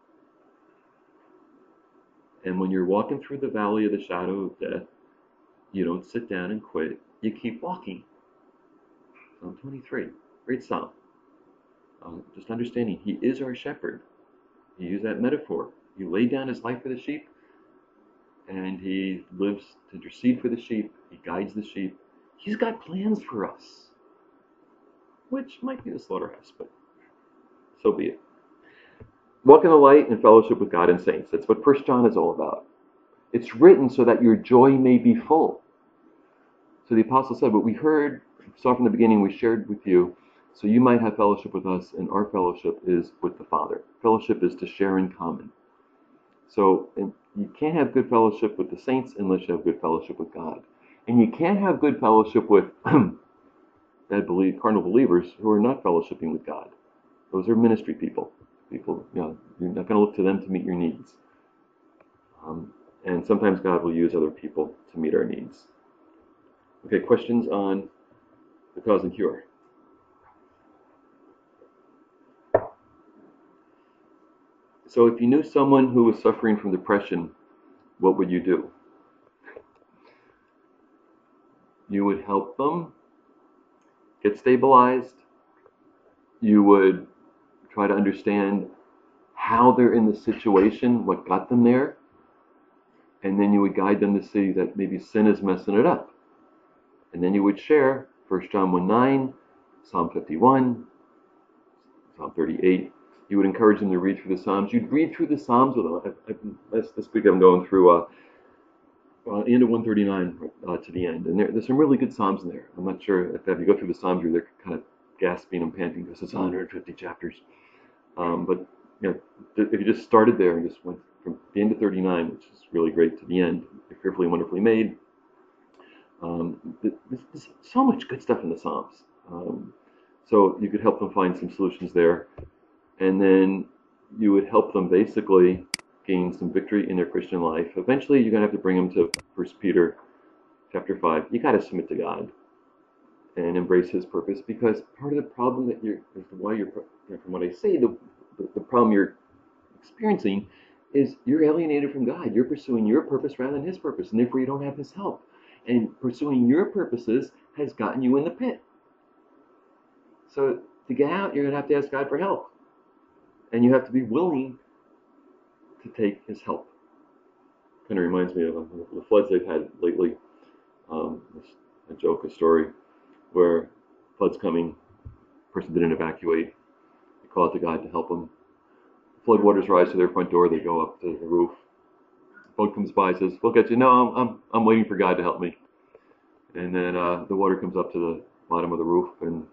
And when you're walking through the valley of the shadow of death, you don't sit down and quit. You keep walking. Psalm 23, great psalm. Just understanding, he is our shepherd. He used that metaphor. He laid down his life for the sheep, and he lives to intercede for the sheep. He guides the sheep. He's got plans for us, which might be the slaughterhouse, but so be it. Walk in the light and fellowship with God and saints. That's what 1 John is all about. It's written so that your joy may be full. So the apostle said, what we heard, saw from the beginning, we shared with you, so you might have fellowship with us, and our fellowship is with the Father. Fellowship is to share in common. So you can't have good fellowship with the saints unless you have good fellowship with God. And you can't have good fellowship with carnal believers who are not fellowshipping with God. Those are ministry people. You're not going to look to them to meet your needs. And sometimes God will use other people to meet our needs. Okay, questions on the cause and cure? So if you knew someone who was suffering from depression, what would you do? You would help them get stabilized. You would try to understand how they're in the situation, what got them there. And then you would guide them to see that maybe sin is messing it up. And then you would share 1 John 1:9, Psalm 51, Psalm 38. You would encourage them to read through the Psalms. You'd read through the Psalms with them. This week I'm going through the end of 139 to the end. And there's some really good Psalms in there. I'm not sure if you go through the Psalms, you're kind of gasping and panting because it's 150 chapters. But if you just started there and just went from the end of 39, which is really great, to the end, they're fearfully and wonderfully made. There's so much good stuff in the Psalms. So you could help them find some solutions there. And then you would help them basically gain some victory in their Christian life. Eventually, you're going to have to bring them to 1 Peter chapter 5. You got to submit to God and embrace his purpose, because part of the problem from what I say, the problem you're experiencing is you're alienated from God. You're pursuing your purpose rather than his purpose, and therefore you don't have his help. And pursuing your purposes has gotten you in the pit. So to get out, you're going to have to ask God for help. And you have to be willing to take his help. Kind of reminds me of the floods they've had lately. A story, where flood's coming, person didn't evacuate. They call out to God to help them. Flood waters rise to their front door. They go up to the roof. Boat comes by, says, "Look at you." "No, I'm waiting for God to help me." And then the water comes up to bottom of the roof, and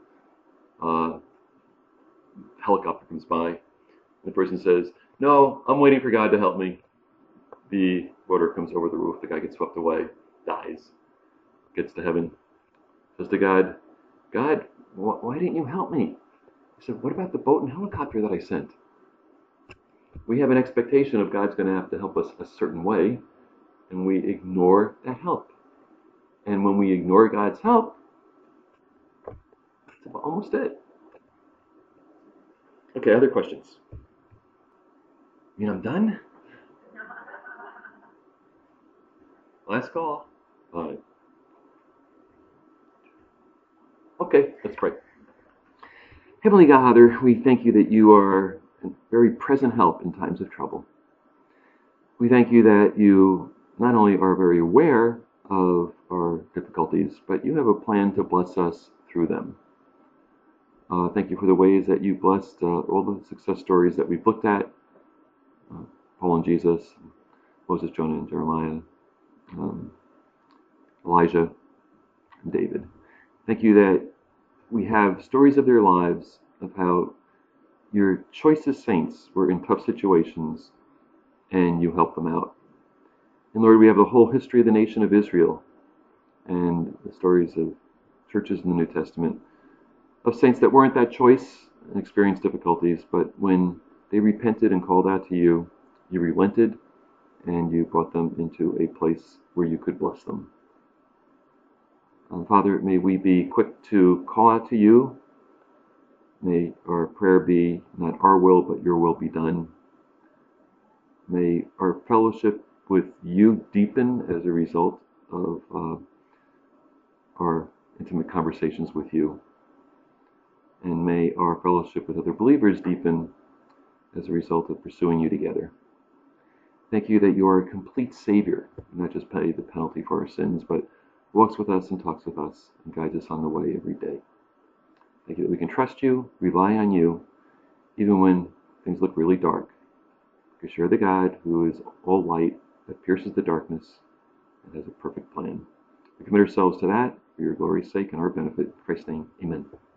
helicopter comes by. And the person says, "No, I'm waiting for God to help me." The rotor comes over the roof. The guy gets swept away, dies, gets to heaven, says to God, "God, why didn't you help me?" He said, "What about the boat and helicopter that I sent?" We have an expectation of God's going to have to help us a certain way, and we ignore that help. And when we ignore God's help, that's almost it. Okay, other questions? You mean I'm done? Last call. Okay, let's pray. Heavenly Father, we thank you that you are a very present help in times of trouble. We thank you that you not only are very aware of our difficulties, but you have a plan to bless us through them. Thank you for the ways that you blessed all the success stories that we've looked at. Paul and Jesus, Moses, Jonah, and Jeremiah, Elijah, and David. Thank you that we have stories of their lives of how your choicest saints were in tough situations and you helped them out. And Lord, we have the whole history of the nation of Israel and the stories of churches in the New Testament of saints that weren't that choice and experienced difficulties, but when they repented and called out to you, you relented and you brought them into a place where you could bless them. Father, may we be quick to call out to you. May our prayer be not our will, but your will be done. May our fellowship with you deepen as a result of our intimate conversations with you. And may our fellowship with other believers deepen as a result of pursuing you together. Thank you that you are a complete Savior, not just paid the penalty for our sins, but walks with us and talks with us and guides us on the way every day. Thank you that we can trust you, rely on you, even when things look really dark, because you're the God who is all light, that pierces the darkness, and has a perfect plan. We commit ourselves to that for your glory's sake and our benefit. In Christ's name, amen.